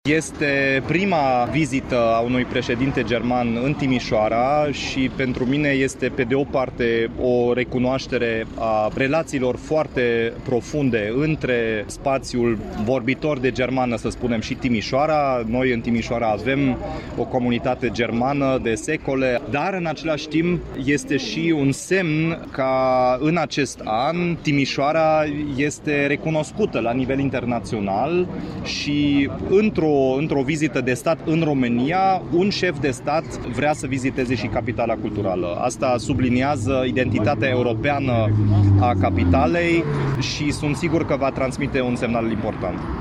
Este prima vizită a unui președinte german în Timișoara și pentru mine este pe de o parte o recunoaștere a relațiilor foarte profunde între spațiul vorbitor de germană, să spunem, și Timișoara. Noi în Timișoara avem o comunitate germană de secole, dar în același timp este și un semn ca în acest an Timișoara este recunoscută la nivel internațional și într-o vizită de stat în România, un șef de stat vrea să viziteze și capitala culturală. Asta subliniază identitatea europeană a capitalei și sunt sigur că va transmite un semnal important.